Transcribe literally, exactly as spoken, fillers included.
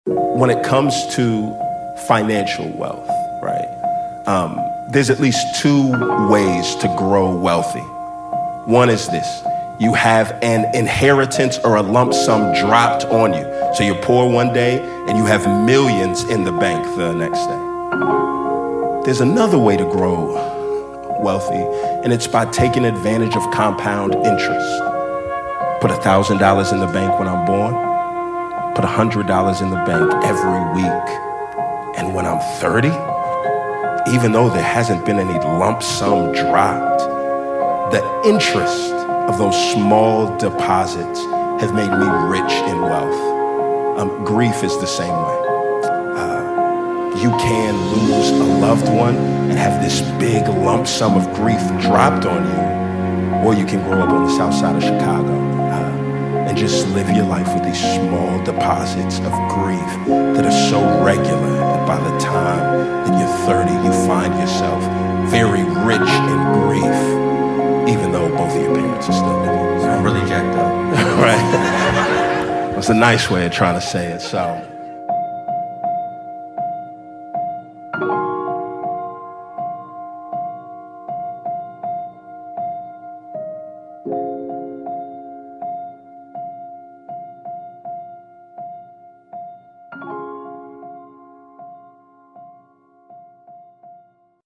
When it comes to financial wealth, right, um, there's at least two ways to grow wealthy. One is this: you have an inheritance or a lump sum dropped on you. So you're poor one day and you have millions in the bank the next day. There's another way to grow wealthy, and it's by taking advantage of compound interest. Put one thousand dollars in the bank when I'm born, put one hundred dollars in the bank every week. And when I'm thirty, even though there hasn't been any lump sum dropped, the interest of those small deposits have made me rich in wealth. Um, grief is the same way. Uh, you can lose a loved one and have this big lump sum of grief dropped on you, or you can grow up on the south side of Chicago uh, and just live your life with these small deposits of grief that are so regular that by the time that you're thirty, you find yourself very rich in grief, even though both of your parents are still living. I'm really jacked up. Right? It's a nice way of trying to say it, so.